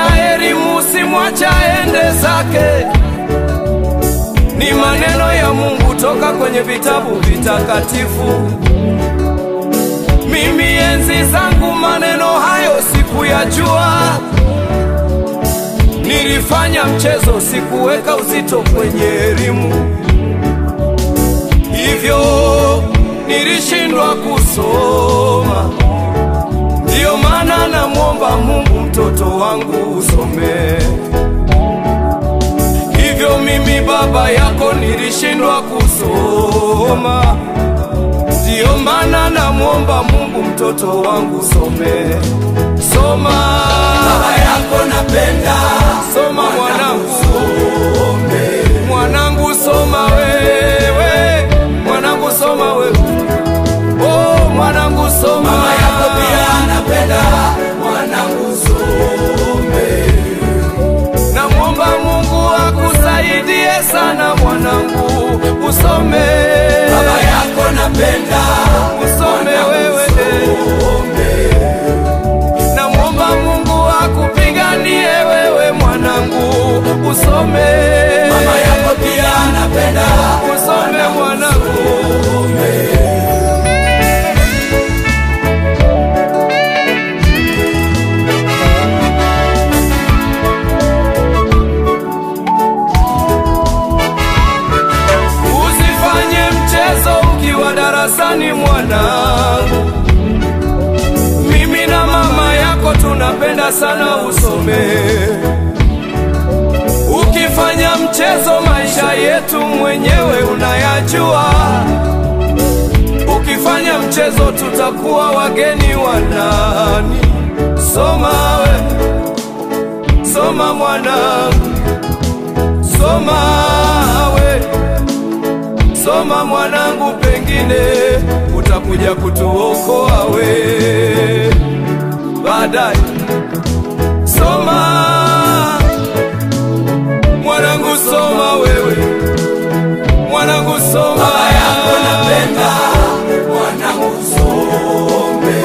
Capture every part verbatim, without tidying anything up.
Tafuta elimu, usimwacha ende zake. Ni maneno ya Mungu toka kwenye vitabu vitakatifu. Mimi enzi zangu maneno hayo sikuyajua. Nilifanya mchezo, sikuweka uzito kwenye elimu, hivyo nilishindwa kusoma. Ndiyo maana namuomba Mungu mtoto wangu usome. Hivyo mimi baba yako nilishindwa kusoma. Ndiyo maana namuomba Mungu mtoto wangu some. Soma baba yako napenda, soma mwanangu, some. Mwanangu soma wewe, mwanangu soma wewe. Oh mwanangu soma. Mama yako pia napenda, mwanangu some. Namuomba Mungu akusaidie sana mwanangu usome. Baba yako napenda, usome wewe. Namuomba Mungu akupiganie wewe mwanangu usome. Mama yako pia napenda, usome mwanangu. Usifanye mchezo ukiwa darasani mwanangu. Mimi na mama yako tunapenda sana usome. Ukifanya mchezo maisha yetu mwenyewe unayajua. Ukifanya mchezo tutakuwa wageni wa nani? Soma we, soma mwanangu, soma we, soma mwanangu, pengine utakuja kutuokoa we baadaye. Soma mwanangu, soma wewe mwanangu, soma. Baba yako napenda, mwanangu some.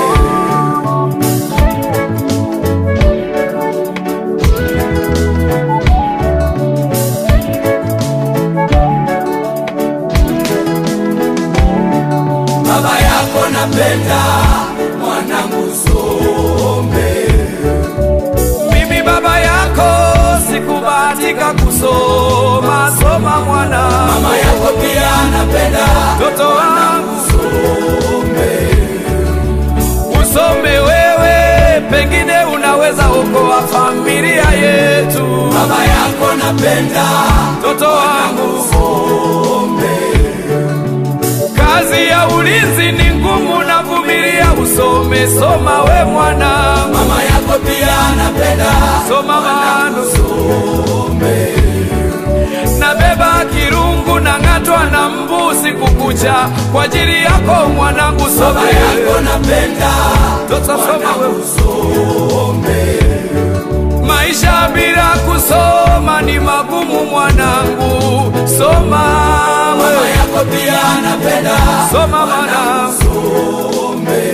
Baba yako napenda, mwanangu some. Mimi baba yako sikubahatika kusoma. Soma mwana. Mama yako pia napenda, mtoto wangu some. usome wewe, pengine unaweza okoa familia yetu. Baba yako napenda, mtoto wangu some. kazi ya ulinzi ni ngumu, na vumilia usome. Soma we mwana. Mama yako pia napenda, Soma mwana, some. nabeba kirungu na ng'atwa na mbu siku kucha kwa ajili yako mwanangu, soma. Baba yako napenda, Mtoto soma wewe. some. Maisha bila kusoma ni magumu mwanangu, soma Mama wewe. yako pia napenda, Soma mwanangu, some.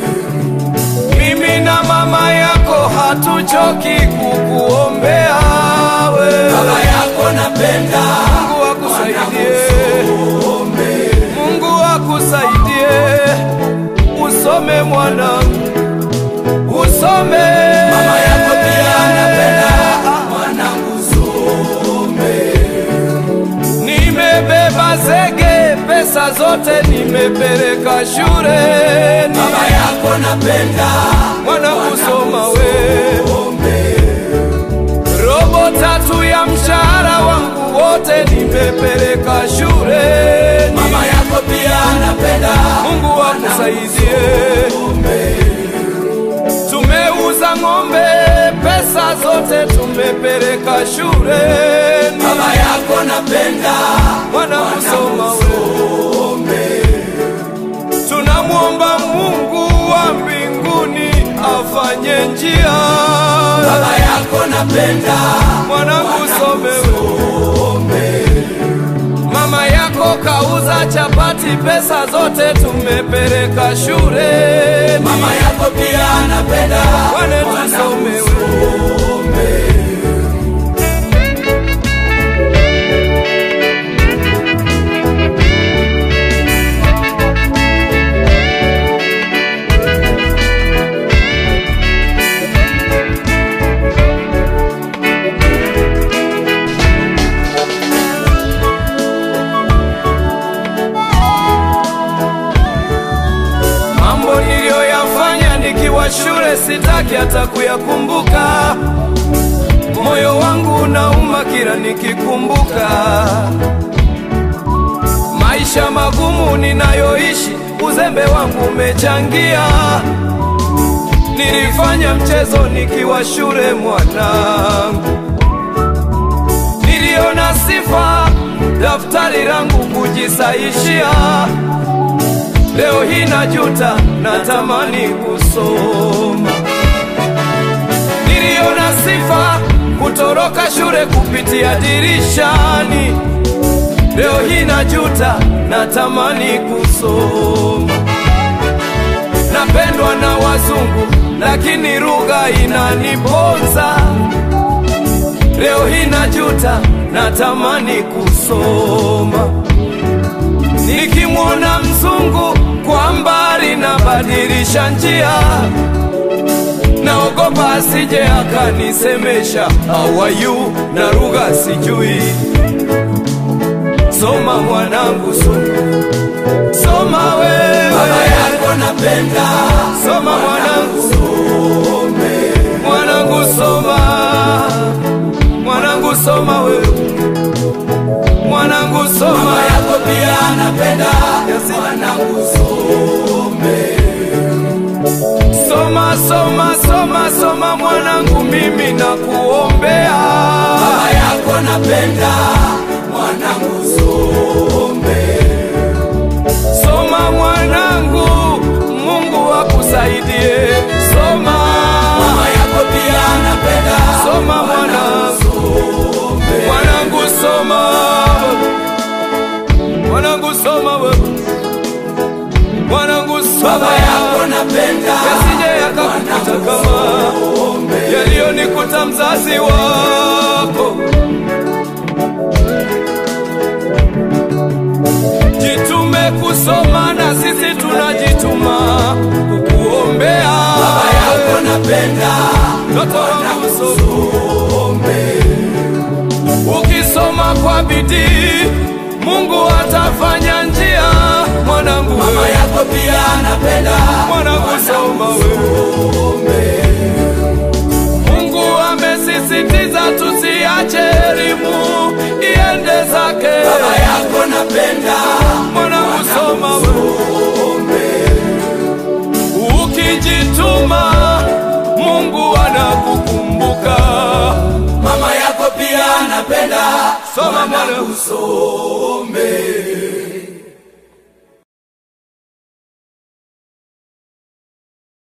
mimi na mama yako hatuchoki kukuombea we. Baba yako napenda, Mungu akusaidie, some. Mungu akusaidie usome mwanangu, usome. Mama yako pia napenda, mwanangu some. Nimebeba zege, pesa zote nimepeleka shuleni. Baba yako napenda, Mwanangu soma we. some. Robo tatu ya mshahara wangu wote nimepeleka shuleni. Mama yako pia napenda, Mungu akusaidie. some. Tumeuza ng'ombe, pesa zote tumepeleka shuleni. Baba yako napenda, Mwanangu soma we. some. Tunamuomba Mungu wa mbinguni afanye njia. Baba yako napenda, Mwanangu some we. some. Mama yako kauza chapati, pesa zote tumepeleka shuleni. Mama yako pia napenda, Wane tusome we. some. yake hata kuyakumbuka. Moyo wangu unauma kila nikikumbuka maisha magumu ninayoishi, uzembe wangu umechangia. Nilifanya mchezo nikiwa shule mwanangu, niliona sifa daftari langu kujisaishia. Leo hii najuta, natamani kusoma. Niliona sifa kutoroka shule kupitia dirishani. Leo hii najuta, natamani kusoma. Napendwa na wazungu lakini lugha inaniponza. Leo hii najuta, natamani kusoma. Nikimwona mzungu kwa mbali nabadilisha njia, naogopa asije akanisemesha how are you, na lugha sijui. Soma mwanangu, soma, soma wewe, baba yako napenda. Soma mwanangu, some. Mwanangu soma, mwanangu soma wewe, mwanangu soma. Mama yako pia anapenda, mwanangu some. Soma, soma, soma, soma mwanangu, mimi nakuombea. Baba yako napenda, mwanangu some. Soma mwanangu, Mungu akusaidie. Soma. Mama yako pia anapenda, Soma mwanangu, mwanangu soma, mwanangu soma wewe, mwanangu soma. Baba yako napenda, yasije yakakukuta kama yaliyonikuta mzazi wako. Jitume kusoma na sisi tunajituma kukuombea. Baba yako napenda, mtoto wangu some. Ukisoma kwa bidii Mungu atafanya njia. Mwanangu, mama yako pia anapenda, mwanangu soma wewe. Mungu amesisitiza tusiache elimu iende zake. Baba yako napenda, mwanangu soma wewe. Ukijituma Mungu anakukumbuka. Mama yako pia anapenda, Soma mwanangu some.